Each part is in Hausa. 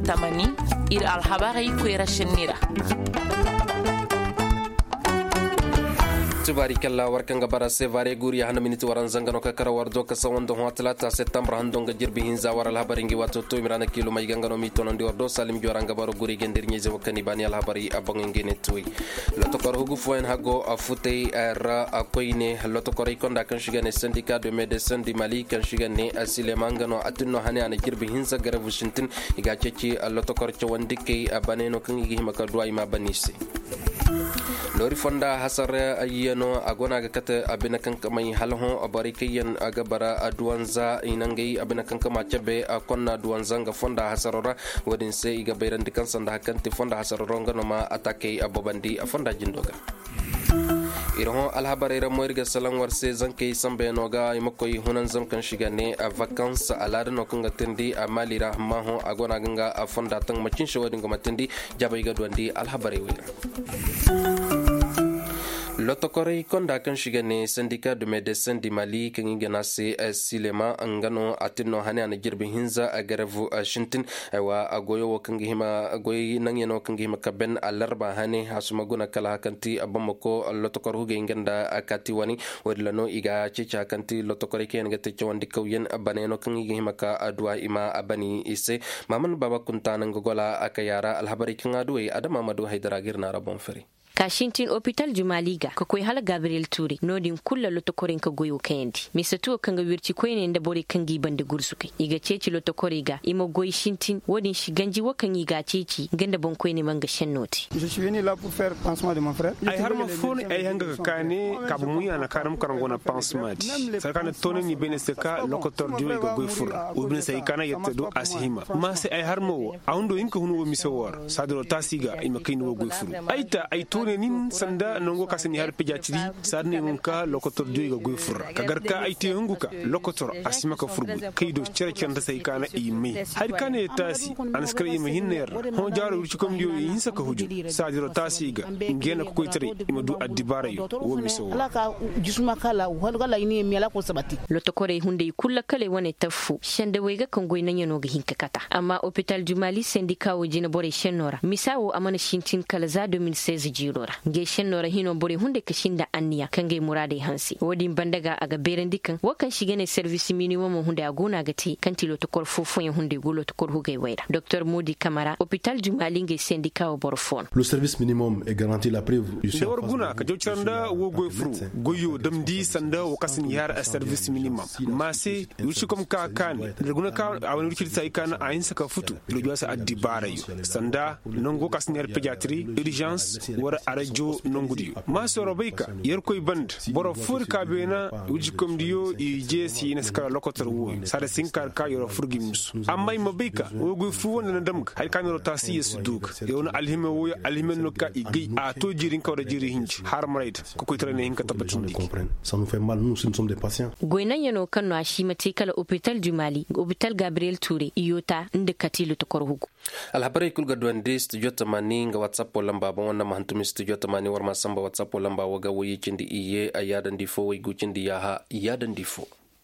tamani ir alhabari kwera shinira. tubarikalla warkanga barase vare guri hana miniti waran zangano ka kara wardo ka sawando hotlata september handonga jirbi hinza waral habaringi wato to mirana kilo may gangano mitono ndi wardo salim joranga baro guri gendir nyeze wakani bani al habari abonge netui lotokor hugu foen hago afutei ra akoine lotokor ikonda kan shigane syndicat de médecins du Mali kan shigane asile mangano atunno hane ana jirbi hinza garavu shintin iga ceci lotokor chawandike abaneno kan igi himaka duai ma banisi lori fonda hasar ayano agona ga kata abina kanka mai halho abari kayan aga bara aduanza inangai abina kanka machabe akonna aduanza ga fonda hasarora wadin sai iga bayran dikan sanda hakanti fonda hasarora ngano ma atake abobandi fonda jindoga iroho alhabarera moirga salan warse zanke sambe noga imakoi hunan zamkan shigane a vacances alada no kunga tindi a malira maho agona ganga a fonda tang macin shawadin goma tindi jabai ga duandi alhabare wira lotokore konda kan shigane syndicat de médecins du Mali kan ingana se silema angano atinno hane an jirbi hinza agaravu shintin wa agoyo kan gihima agoyi nangeno kan gihima kaben alarba hane hasuma guna kala kanti abamako lotokor huge inganda akati wani wadlano iga cica kanti lotokore ken gate chawandi kawyen abaneno kan gihima ka adwa ima abani ise maman baba kuntana ngogola akayara alhabari kan adwe adama madu haidara girna rabon feri kashintin hospital jumaliga ka koy hala Gabriel Touré nodin kulla lotokoren ka goyo kendi misatu kan ga wirci koyne nda bore kan bande gursuke iga ceci lotokoriga imo goy shintin wodin shiganji wakan iga ceci ganda bon koyne manga shennoti je suis venu là pour faire pansement de mon frère ay harma fon ay hanga kane kabu muya na karam karangona pansement sakana tonen ni bene seka lokotor diwe go goy fura o bene sai kana yetta do asihima ma sai ay harma wo awndo inka hunu wo misawar sadro tasiga ima kayno goy fura ayta ay nin sanda nongo kasani har pejatiri sarne ngonka lokotor diga goy furra kagarka aite hunguka lokotor asimaka furbu kaydo cerecenta sai kana imi har kane tasi anaskare imi hinner hon jaro urci kom dio insa ka huju sadiro tasi ga ngena ko koitere imadu addibara yo wo miso alaka jisuma kala wala ini mela ko sabati lotokore hunde kulla kale wane tafu shende wega kan goy nanyano ga hinka kata amma hôpital du Mali syndicat o jina bore shenora misawo amana shintin kala za 2016 jiro geshen nora hino bore hunde kashinda anniya kange murade hansi wodi bandaga aga berendikan wakan shigene service minimum hunde aguna gati kantilo to kor fofo hunde gulo to kor huge waira Dr Modi Kamara hôpital du Mali nge syndicat o borfon le service minimum est garanti la preuve dawar guna ka jocranda wo goy fru goyo damdi sanda o kasin yar a service minimum mase yushi kom ka kan guna ka awani wurki sai kan ayin saka futu lo josa addi barayo sanda nongo kasin yar pediatrie urgence wara arajo nongudi masoro bayka yer koy band boro fur ka bena uji kom diyo i jesi ina skala lokotor wo sare sinkar ka yoro furgimus amma ma bayka wo go fu wona damk hay kan ro tasi yesu duk yona alhime wo alhime no ka igi a to jirin ka wada jiri hinci har marait ko koy trene hinka tabatin dik ça nous fait mal nous sommes des patients goyna yano kanu ashima tikala hôpital du Mali hôpital Gabriel Touré iyota inde katilu to korhugo alhabari kulga duande studio tamani nga whatsapp lamba ba wonna mahantumi studio tamani warma samba whatsapp lamba waga woyi cindi iye ayadan difo way gucindi yaha yadan difo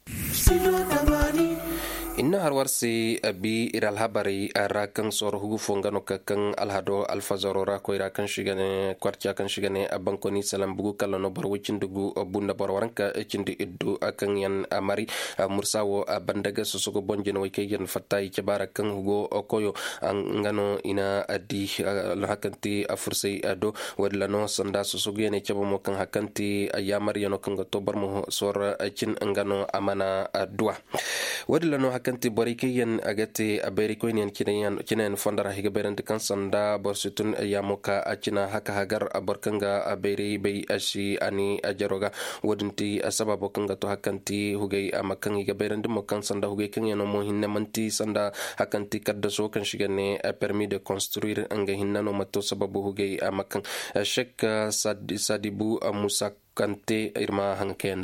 inna har warsi abi iral habari arakan sor hugu fongano kakan alhado alfazarora ko irakan shigane kwartia kan shigane abankoni salam bugu kala no bar wicin dugu bunda bar waranka cindi iddu akan yan amari mursawo bandaga sosogo bonjeno way kayen fatai kibara kan hugo koyo ngano ina adi hakanti afursi ado wadlano sanda sosogo yene chabo mo kan hakanti ayamar yano kan to bar mo sor cin ngano amana dua wadlano kanti borikiyan agati aberikoinian kinan fondara higa berante kan sanda borsutun yamuka acina haka hagar aborkanga aberi bay ashi ani ajaroga wodinti asababo kanga to hakanti hugay amakan higa berante mo kan sanda hugay kan yano mo hinna manti sanda hakanti kadda so kan shigane permis de construire anga hinna no matto sababu hugay amakan shek sadibu musa kante irma hanke ndash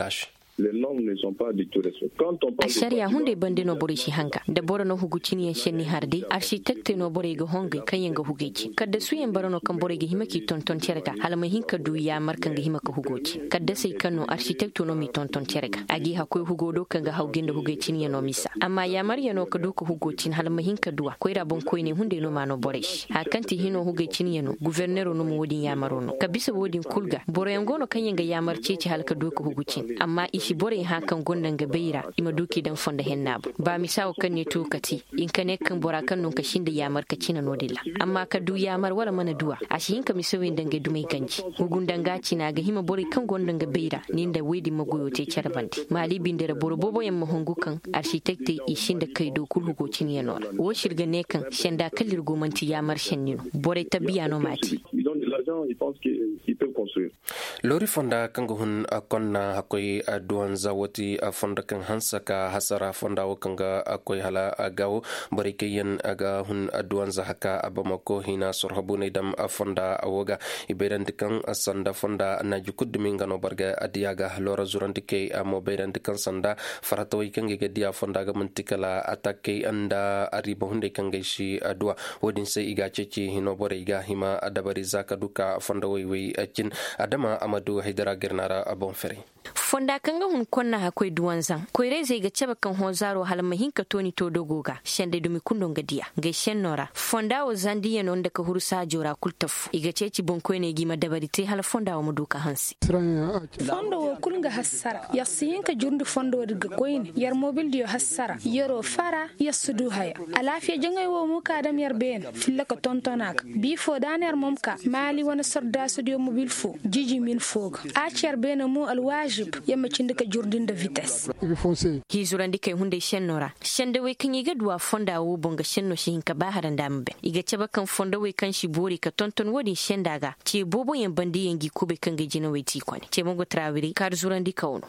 les normes ne sont pas du tout respectées. Quand on parle sharia hunde bande no bore shi hanka da bore no hugucini yan shenni harde architecte no bore ga honga kayen ga hugeci kadda su yan barano kan bore ga himaki tonton cerga halma hinka du ya markan ga himaka hugoci kadda sai kano architecte no mi tonton cerga agi hakoi hugodo kan ga haugin da hugecini no misa amma ya marya no ka duka hugocin halma hinka duwa koi rabon koi ne hunde no mano bore shi hakanti hino hugecini no gouverneur no wodin ya marono ka bisa wodin kulga bore yan gono kan yanga ya marce ci halka duka hugucin amma ishi bore hakan gondan ga beira ima duki dan fonda hennabu ba misawo kan ne tukati in ka ne kan bora kan nun ka shinda ya marka cina nodilla amma ka du ya mar wala mana duwa ashi in ka misawo dange dumai ganji hugun danga cina ga hima bore kan gondan ga beira ninda wedi magoyo te charbandi mali bindere boro bobo yam mahongu kan architecte ishinda kai do kul hugocin yanora wo shirga ne kan shenda kalir gomanti ya mar shennino bore tabiya no mati ils pensent qu'ils peuvent construire. Lori fonda kango hun konna hakoi duan zawati fonda kan hansaka hasara fonda wakanga akoi hala agaw barikeyen aga hun duan zahaka abamako hina sorhabu nedam fonda awoga iberan dikan sanda fonda na jukud mingano barga adiaga lora zurantike amo beran dikan sanda faratoi kange gedia fonda ga mantikala atake anda aribo hunde kange shi adua wodin sai iga ceci hino bore iga hima adabari zaka duka fonda wai akin adama amadu haidara girnara abon fere fonda kanga hun konna hakoi duwanzan koire zai ga ceba kan hozaro halma hinka toni to dogoga shende dumi kundon gadiya ga shennora fonda o zandiye non daga hurusa jora kultaf iga ceci bonko ne gima dabarite hal fonda o muduka hansi fonda o kulga hassara yasinka jurndi fonda daga koine yar mobil dio hassara yoro fara yasudu haya alafiya jangay wo muka adam yar ben filaka tontonak bi fo daner momka mali wana sorda studio mobil fo jiji min fog acher ben mu alwajib yamma cindika jurdinda vitesse hizurandi kay hunde shennora shende we kan yiga duwa fonda wo bonga shenno shi hinka ba haranda mbe iga ceba kan fonda we kan shi bori ka tonton wodi shendaga ce bobo yan bandi yangi kube kan ga jina we tikone ce mongo trawiri kar zurandi kawno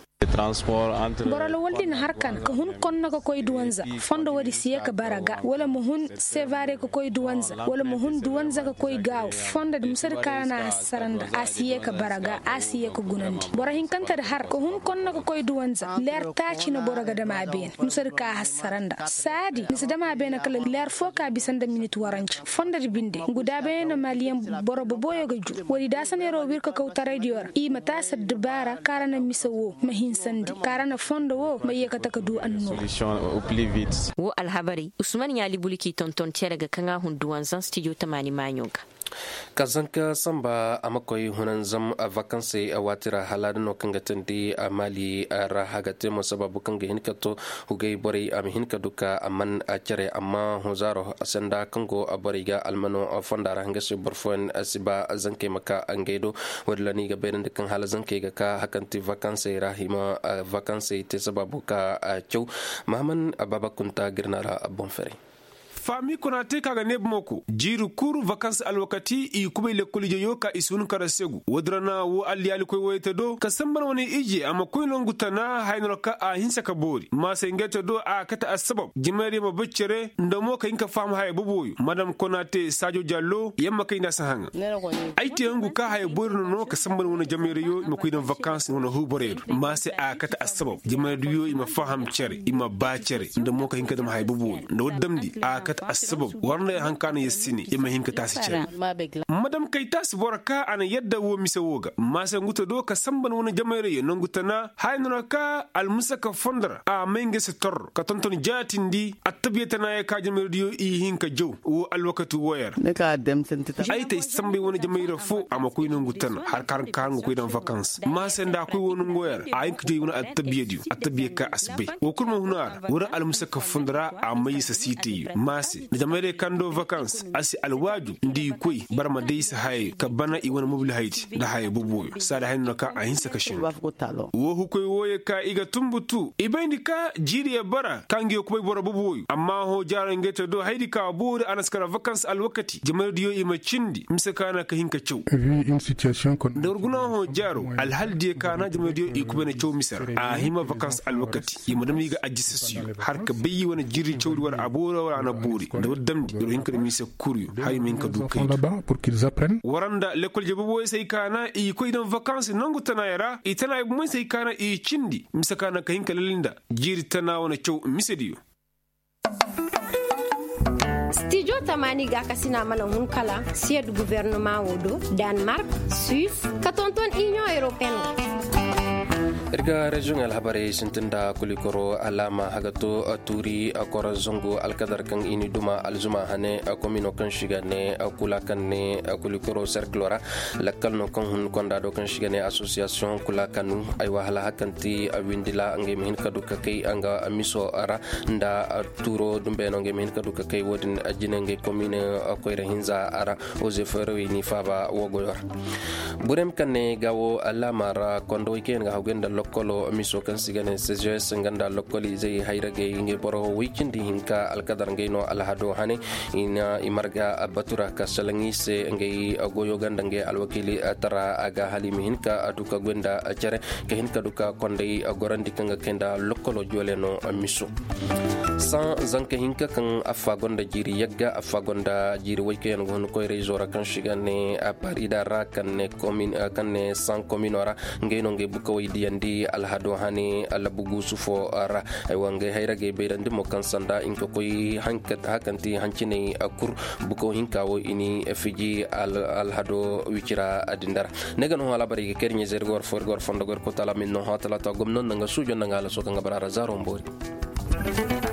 boralo waldin harkan ka hun konna ko koy duwanza fonda wadi siye ka baraga wala mo hun sevare ko koy duwanza wala mo hun duwanza ka koy gaaw fonda dum sar kana saranda asiye ka baraga asiye ko gunandi bora hin kanta da har ko hun konna ko koy duwanza ler taci no boraga dama ben musar ka hasaranda sadi mis dama ben kala ler foka bisanda minute waranci fonda di binde guda ben malien borobo boyo ga ju wadi dasanero wir ko kawta radio i mata sad dubara karana misawo mahin sandi karana fondo wo mai yakata ka du anno wo alhabari usman yali buliki tonton terega kanga hunduwan zan studio tamani manyoga kazanka samba amakoi hunan zam vacancy awatira haladno kangatandi amali rahagate mo sababu kanga hinkato hugay bori am hinka duka aman acere amma hozaro asanda kango aboriga almano fondara hangase borfon asiba zanke maka angedo wadlani ga benen kan hala zanke ga ka hakanti vacancy rahima vacancy te sababu ka chow mahaman ababakunta girnara bonfere fami konate kaga neb moko jiru kuru vacances alwakati i kubay le kolije yo ka isun kara segu wodrana wo alli ali koy woyte do ka samban woni ije ama koy longutana haynro ka a hinsa ka bori ma se ngete do a kata asbab jimari ma beccere ndamo ka inka fam hay boboyu madam konate sadio diallo yamma kay nda sahanga ayti ngu ka hay bori no ka samban woni jamere yo ma koy don vacances wona hu boredo ma se a kata asbab jimari yo ima faham cere ima ba cere ndamo ka inka dam hay boboyu ndo damdi a asbab warna hankana yessini yema hinka tasi ce madam kay tas boraka ana yadda wo misawoga masa nguta do ka samban wona jamaire ye nongutana haynuna ka almusaka fondara a menge se tor ka tonton jatindi attabiyatana ya ka jamaire yo i hinka jow wo alwakatu woyar ne ka dem sentita ay tay sambe wona jamaire fo ama koy nongutana har kan koy dan vacances masa nda koy wona ngoyar a hinka jow wona attabiyaka asbe wo kurma hunar wora almusaka fondara a mayisa siti masi da jamare kando vacances asi alwaju ndi koy barma dai sa hay ka bana i wona mobil hayti da hay bubu sada hayno ka a hinsa kashin wo hu koy woye ka iga tumbutu ibendi ka jiriya bara kangi ko boy bora bubu amma ho jara ngete do haydi ka buri anaskara vacances alwakati jamare diyo ima cindi msakana ka hinka cew dorguna ho jaro alhaldi kana jamare diyo i kubene cew misar a hima vacances alwakati i madam iga ajisasiyo har ka bayi wona jiri cewdi war abura wala na buri da damdi do hinka mi se kuryu hay min ka du kai là-bas pour qu'ils apprennent. waranda l'école je bobo sai kana i ko idan vacances nangu tana yara i tana mun sai kana i cindi misakana ka hinka lalinda jiri tana wana chow misediyo. Studio Tamani ga kasina mana hunkala siya du gouvernement wodo Denmark, Suisse, katonton Union Européenne. Irga regional habari sintinda kulikoro alama hagato turi akora zongo alkadar kan ini duma alzuma hane komino kan shigane kula kan ne kulikoro cerclora lakal no kan hun konda do kan shigane association kula kanu ay wahala hakanti windila nge min kaduka kay anga miso ara nda turo dumbe no nge min kaduka kay wodin ajinenge commune akoyre hinza ara ozefero ni faba wogoyor burem kan ne gawo alama ra kondo iken ga hawgenda lokolo miso kan sigane CGS nganda lokoli zai hayrage nge boro weekend hinka alkadar ngeno alhado hane ina imarga batura ka salangi se nge goyo ganda nge alwakili tara aga halimi hinka aduka gwenda acere ke hinka duka konde gorandi kanga kenda lokolo joleno miso san zanke hinka kan afagonda jiri yagga afagonda jiri wayken gon koy rezora kan shigane aparida ra kan ne commune kan ne san communora ngeno nge buko yidi alhado hani alabugu sufo ara ay wange hayrage beyrande mo kan sanda inko koy hankat hakanti hancine akur buko hinkawo ini fiji alhado wicira adindara negan ho ala bari kernye zergor forgor fondo gor ko tala min no hatala to gomnon nga sujo nga la so kan barara zaro mbori.